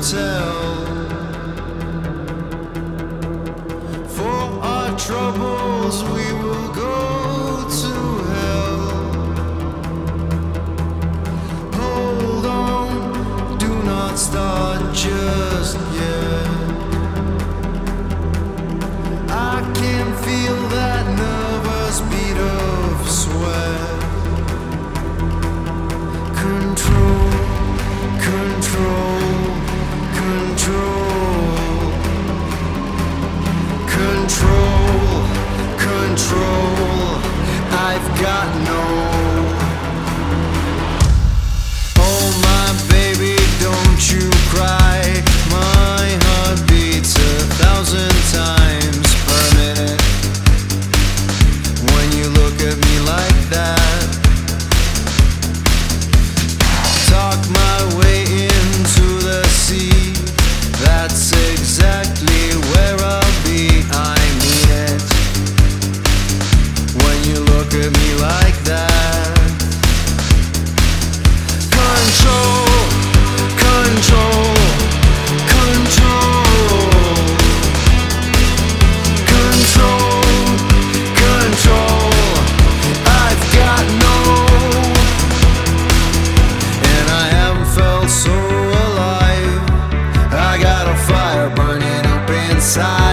tell. For our troubles we will go to hell. Hold on, do not start just yet. I can feel that nervous beat of sweat. Control, control, control, control, control. I've got no. Oh my baby, don't you cry. My heart beats 1,000 times per minute when you look at me like that. Talk my way into the sea. That's exactly where I'll be. I mean it. When you look at me like that. Control, control, control, control, control. I've got no. And I haven't felt so alive. I got a fire burning up inside.